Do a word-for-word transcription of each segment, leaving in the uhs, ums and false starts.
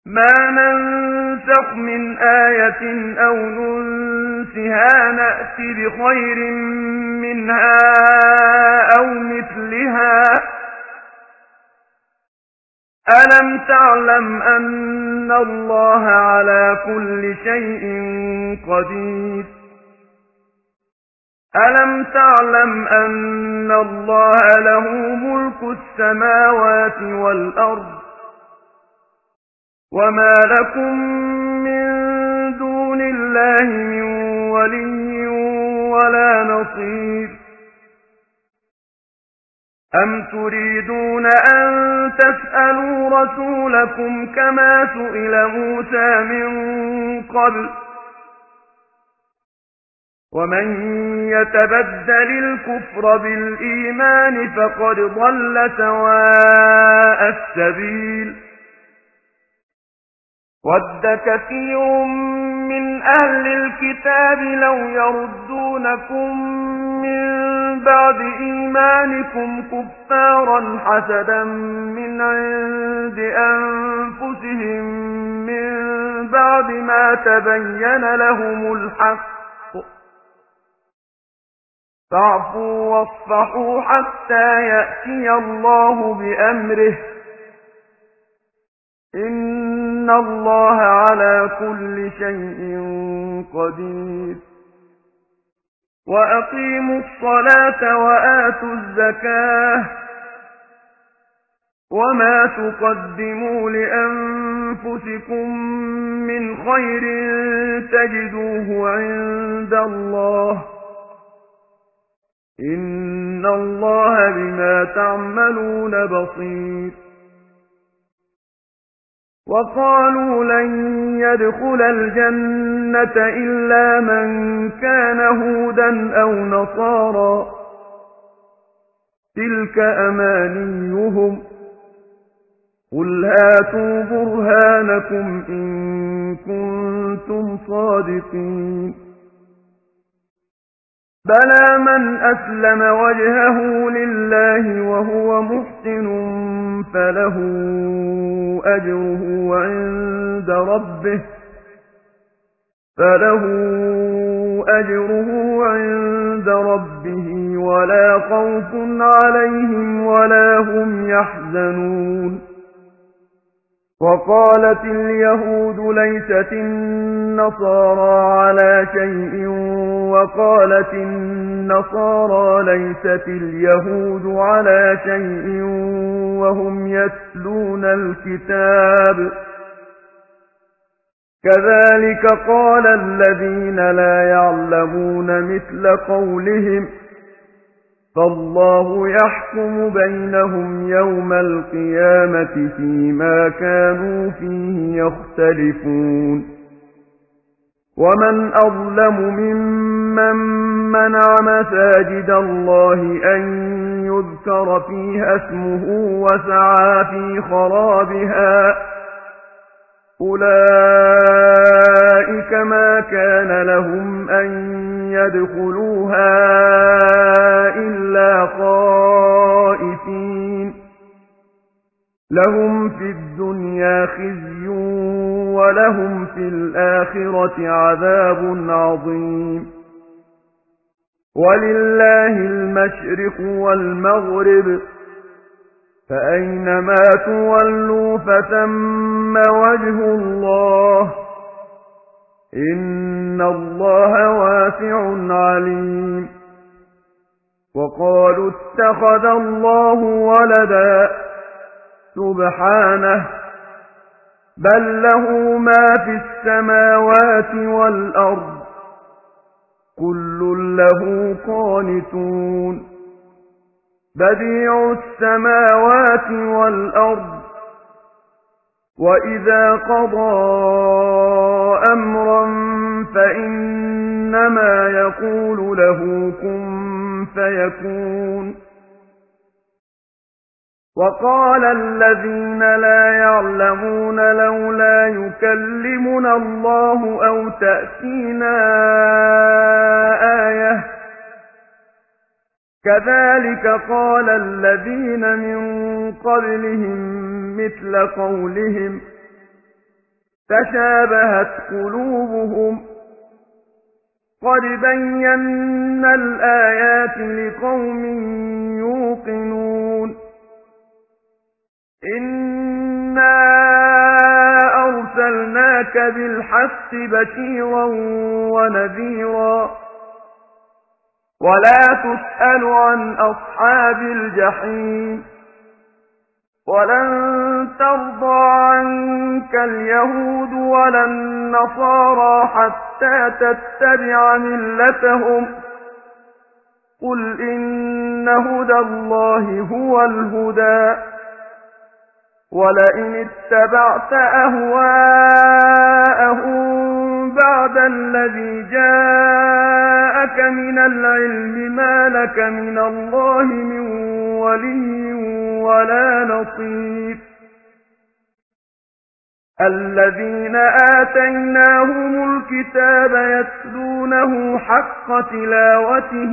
ما ننسخ من آية أو ننسها نأت بخير منها أو مثلها ألم تعلم أن الله على كل شيء قدير ألم تعلم أن الله له ملك السماوات والأرض وما لكم من دون الله من ولي ولا نصير أم تريدون أن تسألوا رسولكم كما سئل موسى من قبل ومن يتبدل الكفر بالإيمان فقد ضل سواء السبيل ود كثير من أهل الكتاب لو يردونكم من بعد إيمانكم كفارا حسدا من عند أنفسهم من بعد ما تبين لهم الحق فاعفوا واصفحوا حتى يأتي الله بأمره إن الله على كل شيء قدير وأقيموا الصلاة وآتوا الزكاة وما تقدموا لأنفسكم من خير تجدوه عند الله إن الله بما تعملون بصير وقالوا لن يدخل الجنة إلا من كان هودا أو نصارى تلك أمانيهم قل هاتوا برهانكم إن كنتم صادقين بلى من أسلم وجهه لله وهو محسن فله أجره عند ربه فله أجره عند ربه ولا خوف عليهم ولا هم يحزنون وقالت اليهود ليست النصارى على شيء وقالت النصارى ليست اليهود على شيء وهم يتلون الكتاب كذلك قال الذين لا يعلمون مثل قولهم فالله يحكم بينهم يوم القيامة فيما كانوا فيه يختلفون ومن أظلم ممن منع مساجد الله أن يذكر فيها اسمه وسعى في خرابها أولئك ما كان لهم أن يدخلوها إلا خائفين لهم في الدنيا خزي ولهم في الآخرة عذاب عظيم ولله المشرق والمغرب فأينما تولوا فثم وجه الله إن الله واسع عليم وقالوا اتخذ الله ولدا سبحانه بل له ما في السماوات والأرض كل له قانتون بديع السماوات والأرض وإذا قضى أمرا فإنما يقول له كن فيكون وقال الذين لا يعلمون لولا يكلمنا الله أو تأتينا آية كذلك قال الذين من قبلهم مثل قولهم تشابهت قلوبهم قد بينا الآيات لقوم يوقنون إنا أرسلناك بالحق بشيرا ونذيرا ولا تسأل عن أصحاب الجحيم ولن ترضى عنك اليهود ولا النصارى حتى تتبع ملتهم قل إن هدى الله هو الهدى ولئن اتبعت أهواءهم بعد الذي جاءك من العلم ما لك من الله من ولي ولا نصير الذين آتيناهم الكتاب يتلونه حق تلاوته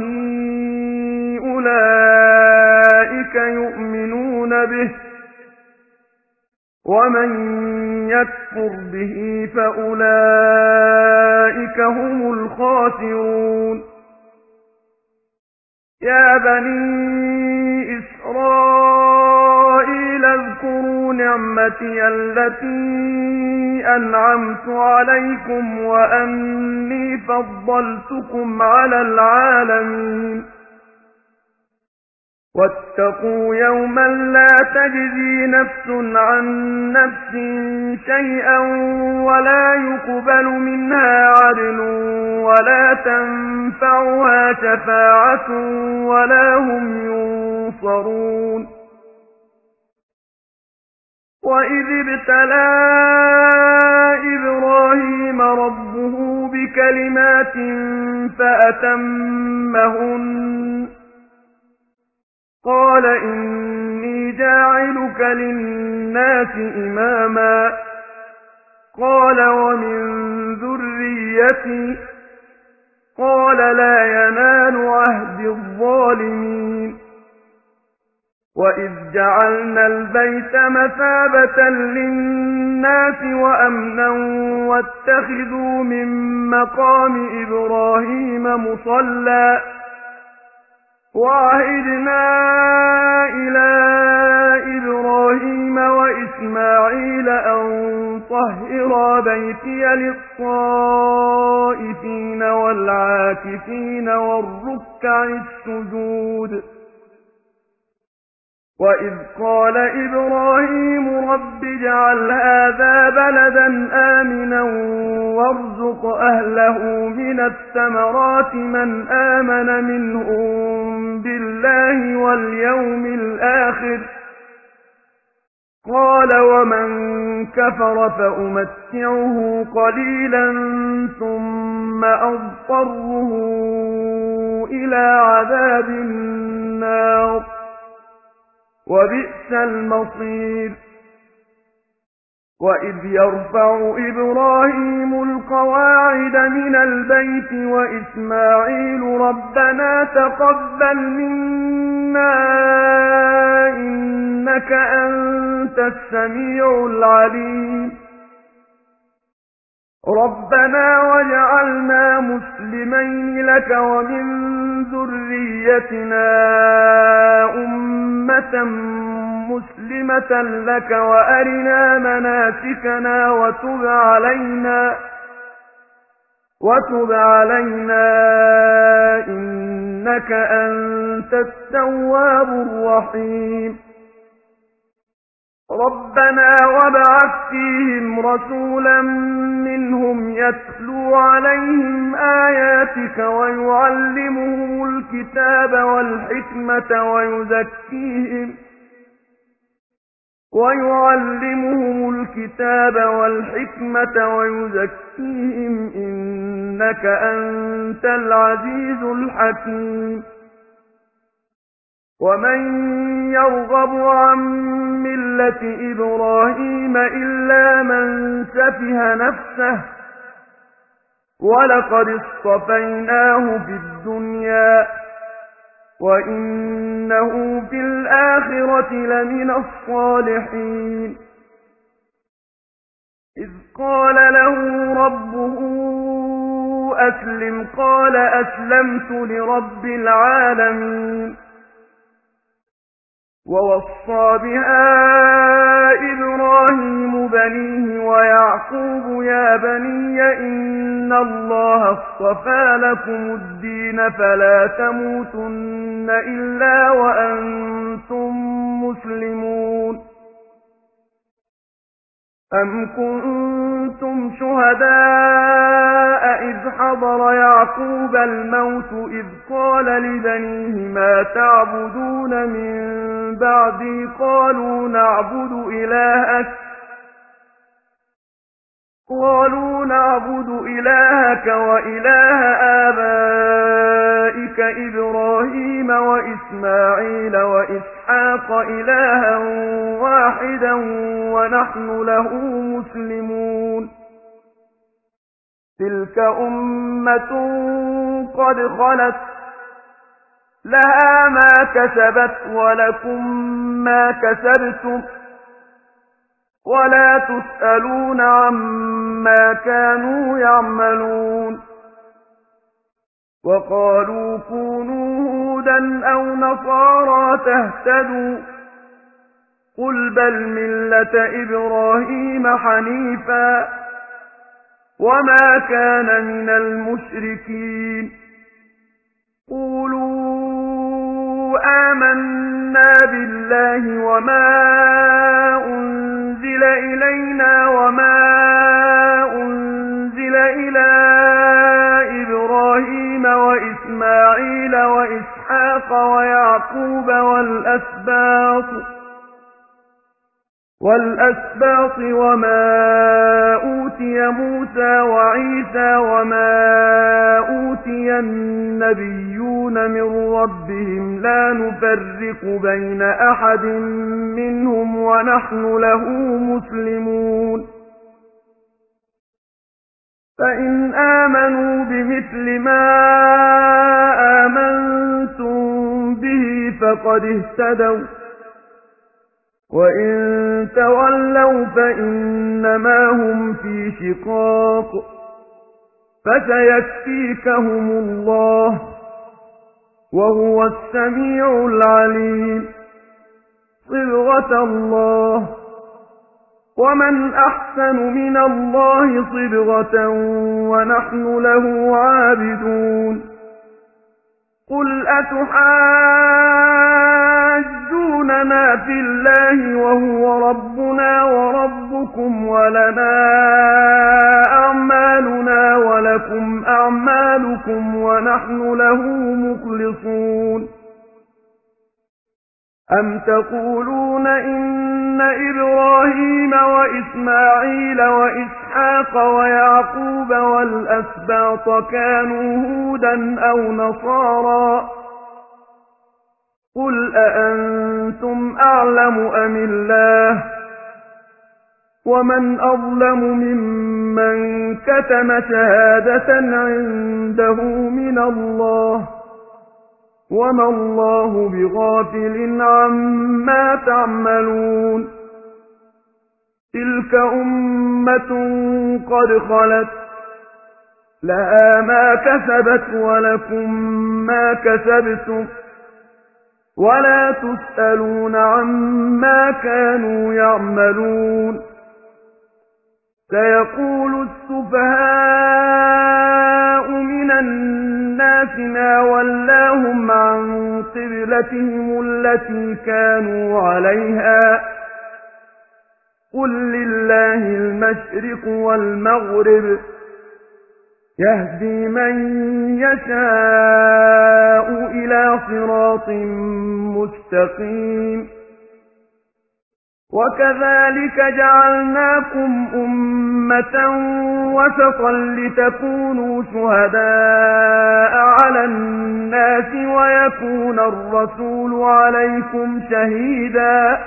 أولئك يؤمنون به ومن يكفر به فأولئك هم الخاسرون يا بني إسرائيل اذكروا نعمتي التي أنعمت عليكم وأني فضلتكم على العالمين واتقوا يوما لا تجزي نفس عن نفس شيئا ولا يقبل منها عدل ولا تنفعها شفاعة ولا هم ينصرون وإذ ابتلى إبراهيم ربه بكلمات فأتمهن قال إني جاعلك للناس إماما قال ومن ذريتي قال لا ينال عهد الظالمين وإذ جعلنا البيت مثابة للناس وأمنا واتخذوا من مقام إبراهيم مصلى وعهدنا إلى إبراهيم وإسماعيل أن طهرا بيتي للطائفين والعاكفين والركع السجود وإذ قال إبراهيم رب اجعل هذا بلدا آمنا وارزق أهله من الثمرات من آمن منهم بالله واليوم الآخر قال ومن كفر فأمتعه قليلا ثم أضطره إلى عذاب النار وبئس المصير وإذ يرفع إبراهيم القواعد من البيت وإسماعيل ربنا تقبل منا إنك أنت السميع العليم ربنا واجعلنا مسلمين لك ومن ذريتنا أمة مسلمة لك وأرنا مناسكنا وتب علينا وتب علينا إنك أنت التواب الرحيم ربنا وابعث فيهم رسولا منهم يتلو عليهم آياتك ويعلمهم الكتاب والحكمة ويزكيهم ويعلمهم الكتاب والحكمة ويزكيهم إنك أنت العزيز الحكيم ومن يرغب عن ملة إبراهيم إلا من سفه نفسه ولقد اصطفيناه في الدنيا وإنه في الآخرة لمن الصالحين إذ قال له ربه أسلم قال أسلمت لرب العالمين ووصى بها إبراهيم بنيه ويعقوب يا بني إن الله اصطفى لكم الدين فلا تموتن إلا وأنتم مسلمون أم كنتم شهداء إذ حضر يعقوب الموت إذ قال لبنيه ما تعبدون من بعدي قالوا نعبد إلهك قالوا نعبد إلهك وإله آبائك إبراهيم وإسماعيل وإسحاق إلها واحدا ونحن له مسلمون تلك أمة قد خلت لها ما كسبت ولكم ما كسبتم ولا تسألون عما كانوا يعملون وقالوا كونوا هودا أو نصارى تهتدوا قل بل ملة إبراهيم حنيفا وما كان من المشركين قولوا آمنا بالله وما أنزل إلينا وما أنزل إلى إبراهيم وإسماعيل وإسحاق ويعقوب والأسباط والأسباط وما أوتي موسى وعيسى وما أوتي النبيون من ربهم لا نفرق بين أحد منهم ونحن له مسلمون فإن آمنوا بمثل ما آمنتم به فقد اهتدوا وإن تولوا فإنما هم في شقاق فسيكفيكهم الله وهو السميع العليم صبغة الله ومن أحسن من الله صبغة ونحن له عابدون قل أتحاجوننا في الله وهو ربنا وربكم ولنا أعمالنا ولكم أعمالكم ونحن له مخلصون أم تقولون إن إبراهيم وإسماعيل وإسحاق ويعقوب والأسباط كانوا هودا أو نصارى قل أأنتم أعلم أم الله ومن أظلم ممن كتم شهادة عنده من الله وما الله بغافل عما تعملون تلك أمة قد خلت لها ما كسبت ولكم ما كسبتم ولا تسألون عما كانوا يعملون سيقول السفهاء من الناس ما ولاهم عن قبلتهم التي كانوا عليها قل لله المشرق والمغرب يهدي من يشاء إلى صراط مستقيم وكذلك جعلناكم أمة وسطا لتكونوا شهداء على الناس ويكون الرسول عليكم شهيدا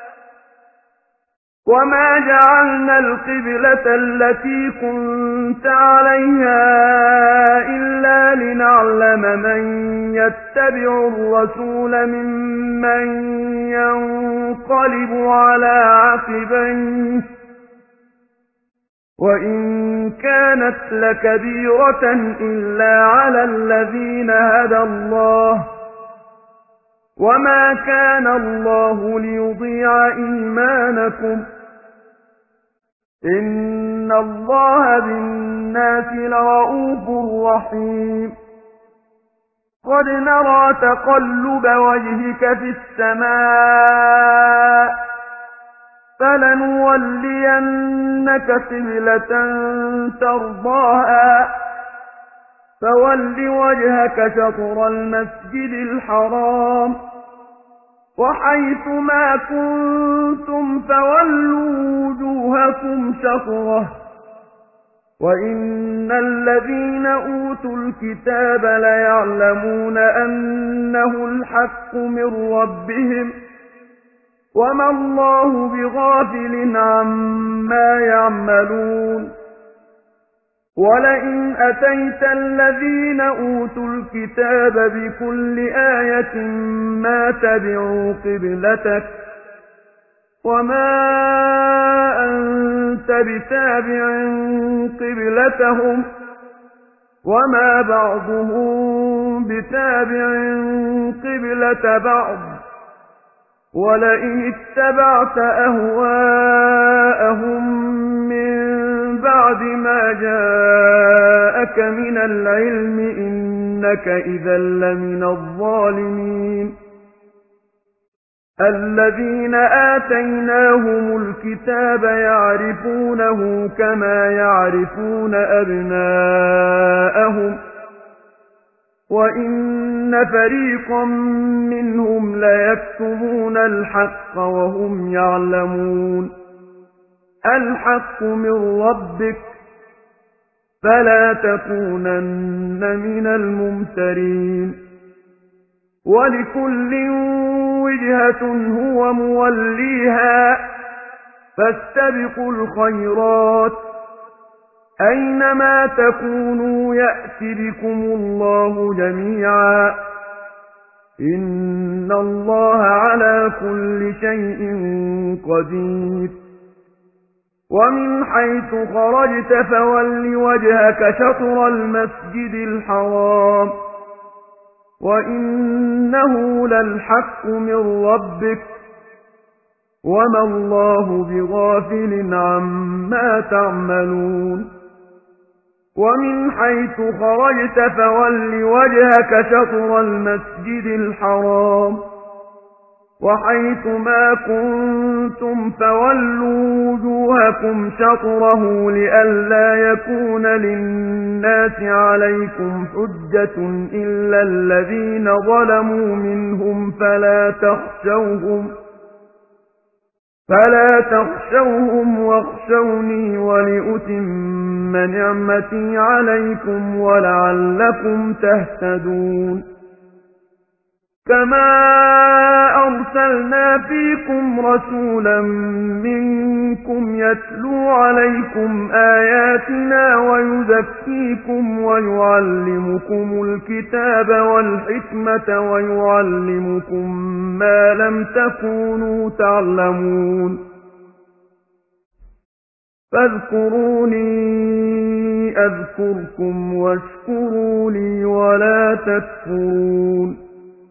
وما جعلنا القبلة التي كنت عليها إلا لنعلم من يتبع الرسول ممن ينقلب على عقبيه وإن كانت لكبيرة إلا على الذين هدى الله وما كان الله ليضيع إيمانكم إن الله بالناس لرءوف رحيم قد نرى تقلب وجهك في السماء فلنولينك قبلة ترضاها فول وجهك شطر المسجد الحرام وحيث ما كنتم فولوا وجوهكم شطره وإن الذين أوتوا الكتاب ليعلمون أنه الحق من ربهم وما الله بغافل عما يعملون ولئن أتيت الذين أوتوا الكتاب بكل آية ما تبعوا قبلتك وما أنت بتابع قبلتهم وما بعضهم بتابع قبلة بعض ولئن اتبعت أهواءهم من بعد ما جاءك من العلم إنك إذا لمن الظالمين الذين آتيناهم الكتاب يعرفونه كما يعرفون أبناءهم وإن فريقا منهم ليكتمون الحق وهم يعلمون الحق من ربك فلا تكونن من الممترين ولكل وجهة هو موليها فاستبقوا الخيرات أينما تكونوا يأت بكم الله جميعا إن الله على كل شيء قدير ومن حيث خرجت فول وجهك شطر المسجد الحرام وإنه للحق من ربك وما الله بغافل عما تعملون ومن حيث خرجت فول وجهك شطر المسجد الحرام وحيث ما كنتم فولوا وجوهكم شطره لئلا يكون للناس عليكم حجة إلا الذين ظلموا منهم فلا تخشوهم فلا تخشوهم واخشوني ولأتم نعمتي عليكم ولعلكم تهتدون كما أرسلنا فيكم رسولا منكم يتلو عليكم آياتنا ويزكيكم ويعلمكم الكتاب والحكمة ويعلمكم ما لم تكونوا تعلمون فاذكروني أذكركم واشكروا لي ولا تكفرون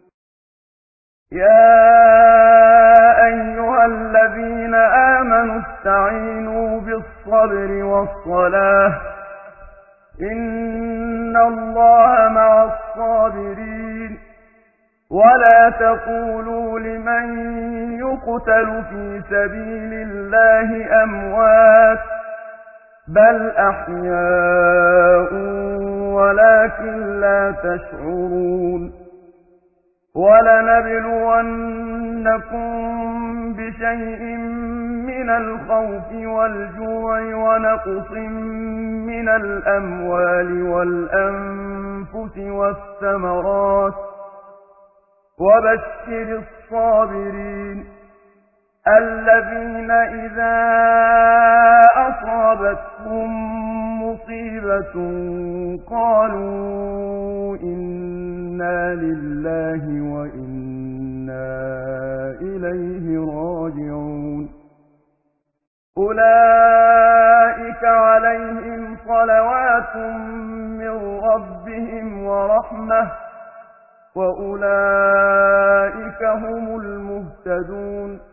يا أيها الذين آمنوا استعينوا بالصبر والصلاة إن الله مع الصابرين ولا تقولوا لمن يقتل في سبيل الله أموات بل أحياء ولكن لا تشعرون ولنبلونكم بشيء من الخوف والجوع ونقص من الأموال والأنفس والثمرات وبشر الصابرين الذين إذا أصابتهم مصيبة قالوا إنا لله وإنا إليه راجعون أولئك عليهم عليهم صلوات من ربهم ورحمة وأولئك هم المهتدون